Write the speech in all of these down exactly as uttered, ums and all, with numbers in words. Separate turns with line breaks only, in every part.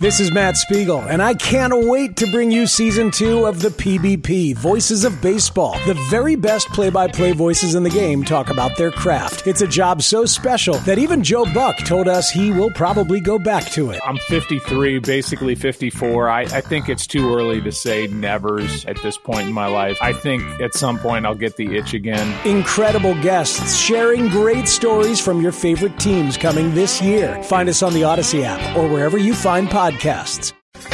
This is Matt Spiegel, and I can't wait to bring you season two of the P B P, Voices of Baseball. The very best play-by-play voices in the game talk about their craft. It's a job so special that even Joe Buck told us he will probably go back to it.
I'm fifty-three, basically fifty-four. I, I think it's too early to say nevers at this point in my life. I think at some point I'll get the itch again.
Incredible guests sharing great stories from your favorite teams coming this year. Find us on the Odyssey app or wherever you find podcasts. Podcasts.
Oh,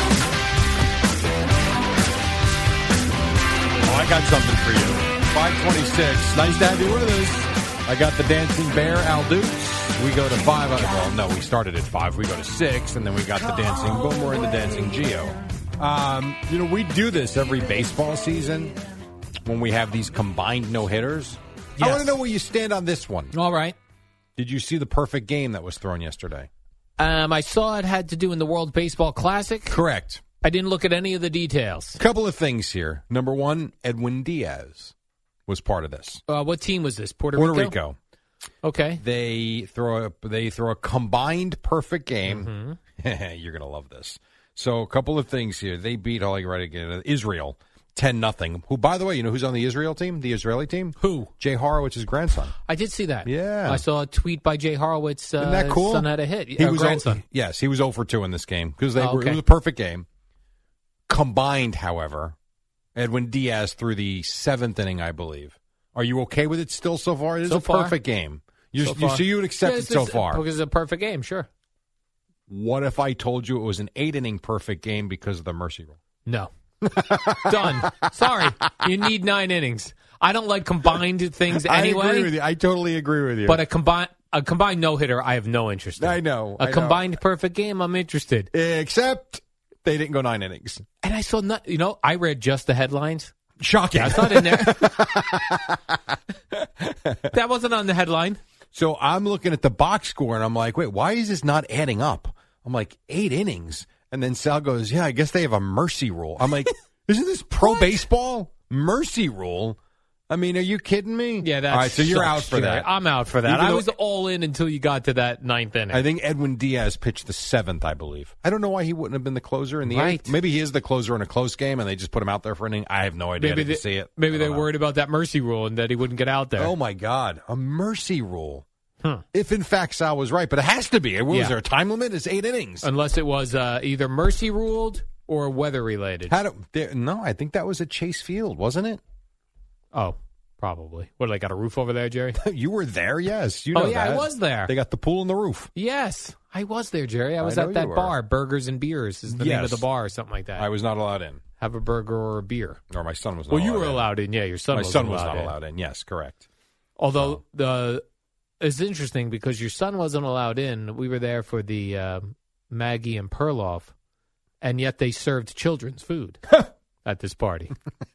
I got something for you. five twenty-six. Nice to have you with us. I got the Dancing Bear, Al Dukes. We go to five. Well, no, we started at five. We go to six, and then we got the Dancing Boomer and the Dancing Geo. Um, you know, we do this every baseball season when we have these combined no-hitters. Yes. I want to know where you stand on this one.
All right.
Did you see the perfect game that was thrown yesterday?
Um, I saw it had to do in the World Baseball Classic.
Correct.
I didn't look at any of the details.
A couple of things here. Number one, Edwin Diaz was part of this.
Uh, what team was this? Puerto,
Puerto
Rico?
Rico.
Okay.
They throw a, they throw a combined perfect game. Mm-hmm. You're going to love this. So a couple of things here. They beat, oh, you ready to get it, Israel. ten nothing. Who, by the way, you know who's on the Israel team? The Israeli team?
Who?
Jay Horowitz's grandson.
I did see that.
Yeah.
I saw a tweet by Jay Horowitz. Uh,
Isn't that cool?
Son had a hit.
He
uh,
was
grandson.
O, yes, he was zero for two in this game because they
oh,
were.
okay.
It was a perfect game. Combined, however, Edwin Diaz through the seventh inning, I believe. Are you okay with it still so far? It is
so
a
far.
perfect game. You,
so,
you, so you would accept
yeah,
it so far.
Because it's a perfect game, sure.
What if I told you it was an eight-inning perfect game because of the mercy rule?
No. Done. Sorry. You need nine innings. I don't like combined things anyway.
I agree with you. I totally agree with you.
But a combined a combined no-hitter, I have no interest in.
I know.
A
I
combined
know.
perfect game, I'm interested.
Except they didn't go nine innings.
And I saw, not, you know, I read just the headlines.
Shocking.
That's not in there. That wasn't on the headline.
So I'm looking at the box score, and I'm like, wait, why is this not adding up? I'm like, eight innings. And then Sal goes, yeah, I guess they have a mercy rule. I'm like, isn't this pro
What?
baseball? Mercy rule? I mean, are you kidding me?
Yeah, that's
all right, so you're
sucks,
out for
Jerry.
that.
I'm out for that.
Even
I
though-
was all in until you got to that ninth inning.
I think Edwin Diaz pitched the seventh, I believe. I don't know why he wouldn't have been the closer in the
Right.
eighth. Maybe he is the closer in a close game, and they just put him out there for an inning. I have no idea.
maybe
I didn't
they,
see it.
Maybe
I
they
don't know.
worried about that mercy rule and that he wouldn't get out there.
Oh, my God. A mercy rule.
Huh.
If, in fact, Sal was right. But it has to be. Was
Yeah.
there a time limit? It's eight innings.
Unless it was uh, either mercy ruled or weather related.
How do, there, no, I think that was at Chase Field, wasn't it?
Oh, probably. What, they got a roof over there, Jerry?
You were there, yes. You know
Oh, yeah,
that.
I was there.
They got the pool and the roof.
Yes, I was there, Jerry. I was
I know
at that
you were.
bar, Burgers and Beers is the name
Yes.
of the bar or something like that.
I was not allowed in.
Have a burger or a beer.
Or my son was not
Well,
allowed
you were
in.
allowed in. Yeah, your son
My
was
son
allowed
was not
in.
allowed in. Yes, correct.
Although the it's interesting because your son wasn't allowed in. We were there for the uh, Maggie and Perloff, and yet they served children's food at this party.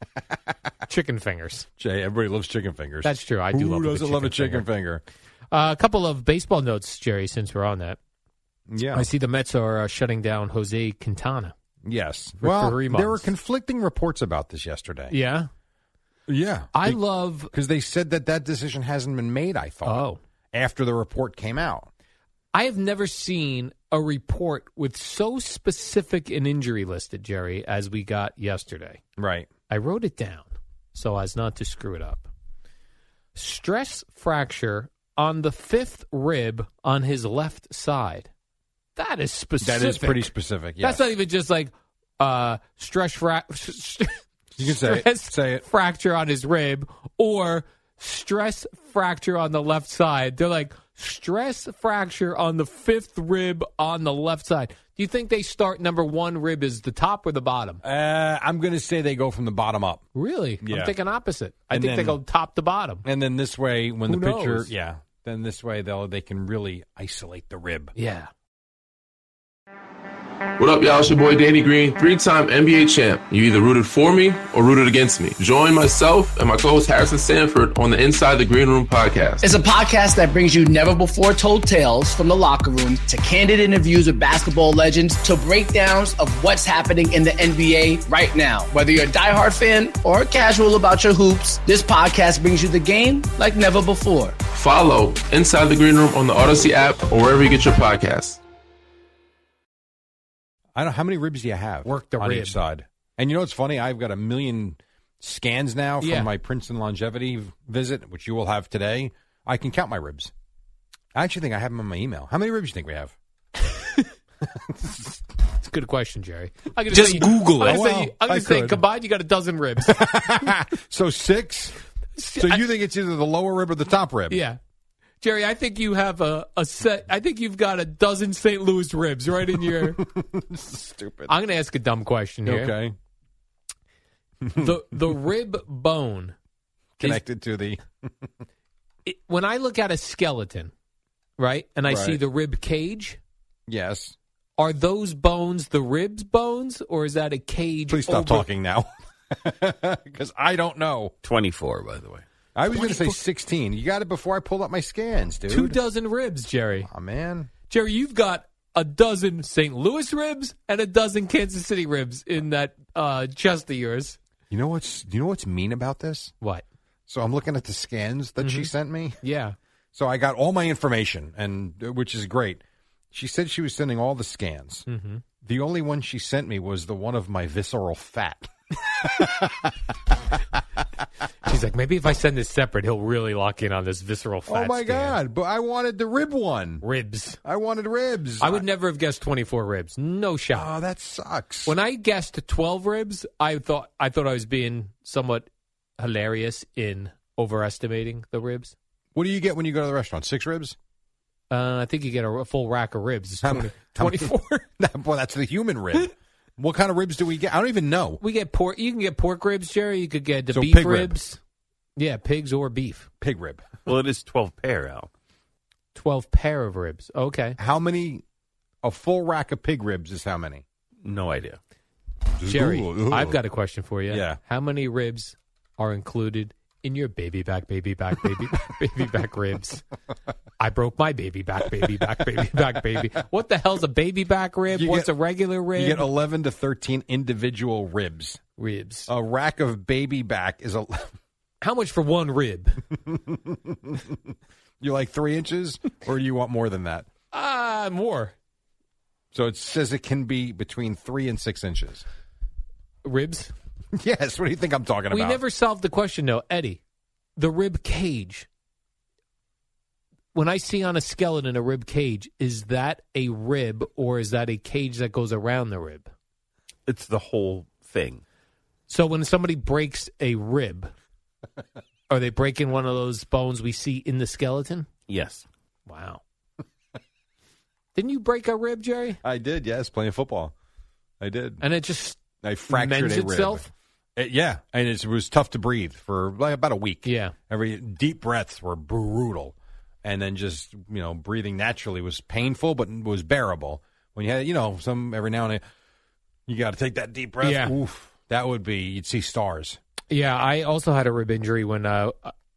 Chicken fingers.
Jay, everybody loves chicken fingers.
That's true. I do
Who
love
doesn't
the
love a
chicken
chicken finger?
Uh, a couple of baseball notes, Jerry, since we're on that.
Yeah.
I see the Mets are uh, shutting down Jose Quintana.
Yes.
For
Well,
three
there were
months.
conflicting reports about this yesterday.
Yeah.
Yeah.
I love...
Because they said that that decision hasn't been made, I thought,
Oh.
after the report came out.
I have never seen a report with so specific an injury listed, Jerry, as we got yesterday.
Right.
I wrote it down so as not to screw it up. Stress fracture on the fifth rib on his left side. That is specific.
That is pretty specific, yes.
That's not even just like uh, stress fra-
You can say it.
stress
Say it.
fracture on his rib or stress fracture on the left side. They're like, stress fracture on the fifth rib on the left side. Do you think they start number one rib is the top or the bottom?
Uh, I'm going to say they go from the bottom up.
Really?
Yeah.
I'm thinking opposite. I
And
think they
then-
go top to bottom.
And then this way, when
Who
the pitcher,
knows?
yeah, then this way they'll they can really isolate the rib.
Yeah.
What up, y'all? It's your boy Danny Green, three-time N B A champ. You either rooted for me or rooted against me. Join myself and my co-host Harrison Sanford on the Inside the Green Room podcast.
It's a podcast that brings you never-before-told tales from the locker room to candid interviews with basketball legends to breakdowns of what's happening in the N B A right now. Whether you're a diehard fan or casual about your hoops, this podcast brings you the game like never before.
Follow Inside the Green Room on the Odyssey app or wherever you get your podcasts.
I don't. How many ribs do you have?
Work the
on
rib.
each side. And you know what's funny? I've got a million scans now from
Yeah.
my Princeton longevity visit, which you will have today. I can count my ribs. I actually think I have them on my email. How many ribs do you think we have?
It's a good question, Jerry. I'm gonna
Just
say,
Google
I'm
it.
gonna
Oh,
say,
well,
I'm gonna
I
say
could.
combined, you got a dozen ribs.
So six. So you think it's either the lower rib or the top rib?
Yeah. Jerry, I think you have a, a set. I think you've got a dozen Saint Louis ribs right in your.
Stupid.
I'm going to ask a dumb question here.
Okay.
The the rib bone.
Connected to the.
It, when I look at a skeleton, right, and I see
Right.
the rib cage,
Yes.
are those bones the ribs bones, or is that a cage?
Please stop
over-
talking now. Because I don't know.
twenty-four, by the way.
I was going to say sixteen. You got it before I pulled up my scans, dude.
Two dozen ribs, Jerry.
Oh, man.
Jerry, you've got a dozen Saint Louis ribs and a dozen Kansas City ribs in that uh, chest of yours.
You know what's you know what's mean about this?
What?
So I'm looking at the scans that
Mm-hmm.
she sent me.
Yeah.
So I got all my information, and uh, which is great. She said she was sending all the scans.
Mm-hmm.
The only one she sent me was the one of my visceral fat.
She's like, maybe if I send this separate, he'll really lock in on this visceral fat.
Oh my
scan.
God! But I wanted the rib one.
Ribs.
I wanted ribs.
I would never have guessed twenty-four ribs. No shot.
Oh, that sucks.
When I guessed twelve ribs, I thought I thought I was being somewhat hilarious in overestimating the ribs.
What do you get when you go to the restaurant? Six ribs?
Uh, I think you get a, a full rack of ribs. It's
How
twenty,
many- how many-
twenty-four.
Well, that's the human rib. What kind of ribs do we get? I don't even know.
We get pork. You can get pork ribs, Jerry. You could get the
So
beef
pig rib.
ribs. Yeah, pigs or beef.
Pig rib.
Well, it is twelve pair, Al.
Twelve pair of ribs. Okay,
How many? A full rack of pig ribs is how many?
No idea.
Jerry.
Ooh.
I've got a question for you.
Yeah.
How many ribs are included in your baby back, baby back, baby back, baby back ribs? I broke my baby back, baby back, baby back, baby. What the hell's a baby back rib?
You
What's
get-
a regular rib?
You get eleven to thirteen individual ribs.
Ribs.
A rack of baby back is a.
How much for one rib?
You like three inches, or do you want more than that?
Ah, more
So it says it can be between three and six inches.
ribs.
Yes. What do you think I'm talking
We
about?
never solved the question, though, Eddie. The rib cage. When I see on a skeleton a rib cage, is that a rib or is that a cage that goes around the rib?
It's the whole thing.
So when somebody breaks a rib, are they breaking one of those bones we see in the skeleton?
Yes.
Wow. Didn't you break a rib, Jerry?
I did. Yes, playing football. I did.
And it just
I fractured
mends
a rib.
itself?
It- yeah, and it was tough to breathe for like about a week.
Yeah.
Every deep breaths were brutal, and then just you know breathing naturally was painful, but was bearable. When you had you know some every now and then, you got to take that deep breath.
Yeah.
Oof, that would be you'd see stars.
Yeah, I also had a rib injury when uh,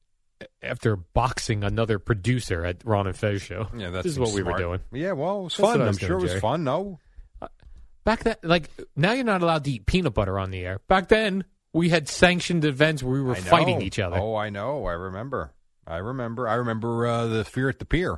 after boxing another producer at Ron and Fez show.
Yeah, that's
this is what we were doing.
Yeah, well, it was
That's
fun.
what I
I'm
was
sure
doing,
it was
Jerry.
fun. No,
Back then, like now, you're not allowed to eat peanut butter on the air. Back then, we had sanctioned events where we were
I know.
fighting each other.
Oh, I know. I remember. I remember. I remember uh, the Fear at the Pier.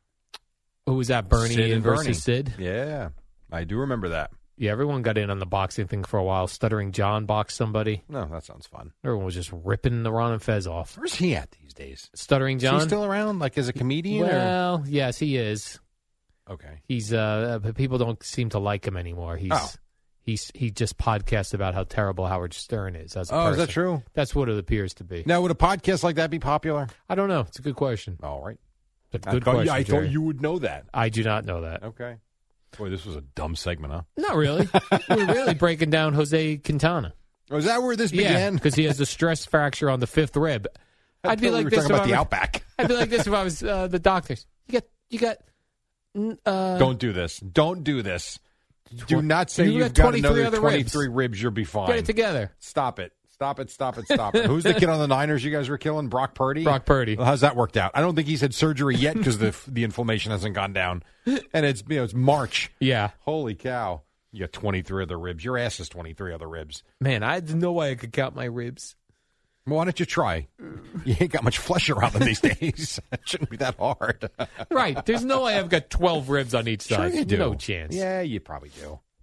Who was that? Bernie
Sid and
versus
Bernie.
Sid.
Yeah, I do remember that.
Yeah, everyone got in on the boxing thing for a while. Stuttering John boxed somebody.
No, that sounds fun.
Everyone was just ripping the Ron and Fez off.
Where's he at these days?
Stuttering
Is
John.
he still around, like as a comedian?
well, yes, he is.
Or? Okay.
He's uh, but people don't seem to like him anymore. He's
Oh.
he's he just podcasts about how terrible Howard Stern is as a
Oh, is
person.
that true?
That's what it appears to be.
Now, would a podcast like that be popular?
I don't know. It's a good question.
All right.
But
I
good
thought,
question.
I
Jerry.
thought you would know that.
I do not know that.
Okay. Boy, this was a dumb segment, huh?
Not really. We're really breaking down Jose Quintana.
Oh, is that where this
Yeah,
began?
because he has a stress fracture on the fifth rib.
I
I'd be
thought
like
we were
this
talking
if
about
I
the
was-
Outback.
I'd be like this if I was uh, the doctors. You got, you got. n- Uh,
Don't do this. Don't do this. Do not say
You
you've
got
got
twenty-three
another
other
twenty-three ribs. You'll be fine.
get it together.
Stop it. Stop it. Stop it. Stop it. Who's the kid on the Niners you guys were killing? Brock Purdy?
Brock Purdy.
Well, how's that worked out? I don't think he's had surgery yet because the the inflammation hasn't gone down. And it's you know it's March.
Yeah,
Holy cow. You got twenty-three other ribs. Your ass is twenty-three other ribs.
man, I had no way I could count my ribs.
Well, why don't you try? You ain't got much flesh around them these days. It shouldn't be that hard.
Right? There's no way I've got twelve ribs on each
Sure
side.
you do.
No chance.
Yeah, you probably do.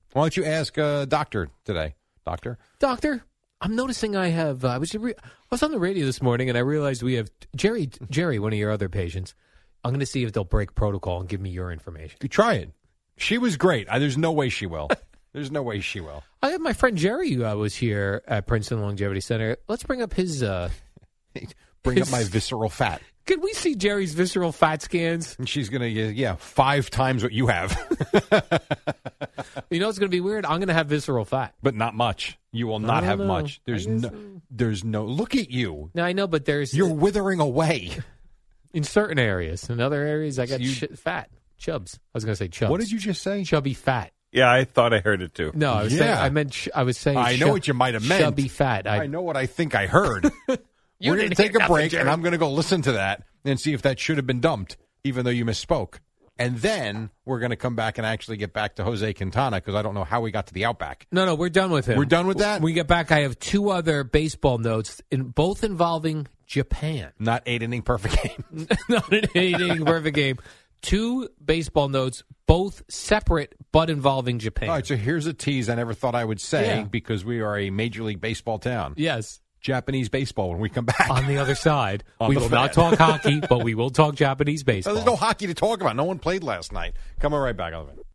Why don't you ask a doctor today? Doctor?
Doctor, I'm noticing I have, uh, I, was re- I was on the radio this morning and I realized we have, Jerry, Jerry, one of your other patients. I'm going to see if they'll break protocol and give me your information.
You try it. She was great. I, there's no way she will. There's no way she will.
I have my friend Jerry who uh, was here at Princeton Longevity Center. Let's bring up his... Uh,
Bring
his,
up my visceral fat.
Could we see Jerry's visceral fat scans?
And she's going to, yeah, five times what you have.
You know what's going to be weird? I'm going to have visceral fat.
But not much. You will not have
know.
much. There's no, there's no, look at you.
No, I know, but there's...
You're withering away.
In certain areas. In other areas, I got
You-
sh- fat. Chubs. I was going to say chubs.
What did you just say?
Chubby fat.
Yeah, I thought I heard it too.
No, I was
Yeah.
saying, I meant, sh- I was saying...
I know
chub-
what you might have meant.
Chubby fat. I,
I know what I think I heard.
You
We're going to
didn't
take
hear
a break,
nothing,
and
Jerry.
I'm going to go listen to that and see if that should have been dumped, even though you misspoke. And then we're going to come back and actually get back to Jose Quintana, because I don't know how we got to the Outback.
No, no, we're done with him.
We're done with that?
When we get back, I have two other baseball notes, in both involving Japan.
Not eight inning perfect game.
Not an eight-inning perfect game. Two baseball notes, both separate but involving Japan.
All right, so here's a tease I never thought I would say,
Yeah.
because we are a Major League Baseball town.
Yes.
Japanese baseball when we come back.
On the other side,
On
we
the
will
fan.
not talk hockey, but we will talk Japanese
No,
baseball.
there's no hockey to talk about. No one played last night. Coming right back on the